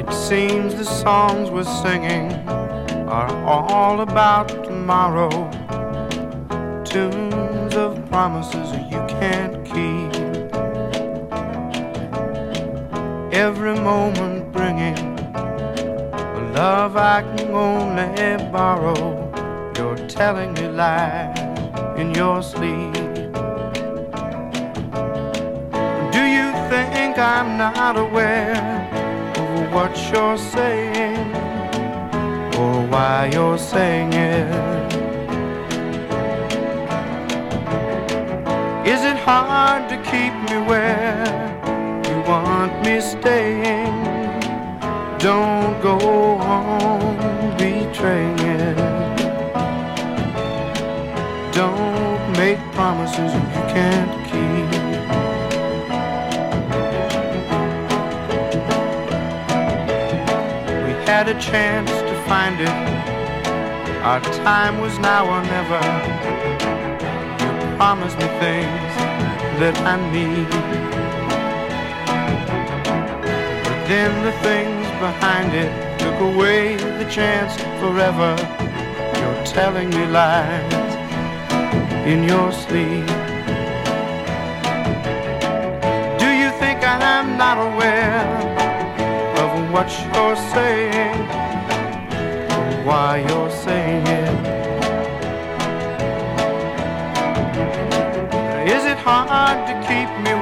Seems the songs we're singing are all about tomorrow. Tunes of promises you can't keep. Every moment bringing a love I can only borrow. You're telling me lies in your sleep. Do you think I'm not aware of what you're saying, or why you're saying it? Is it hard to keep me where you want me staying? Don't go on betraying it. Don't make promises you can't keep. We had a chance to find it. Our time was now or never. You promised me things that I need, but then the things behind it took away the chance forever. You're telling me lies in your sleep. Do you think I'm not aware of what you're saying, or why you're saying it? Is it hard to keep me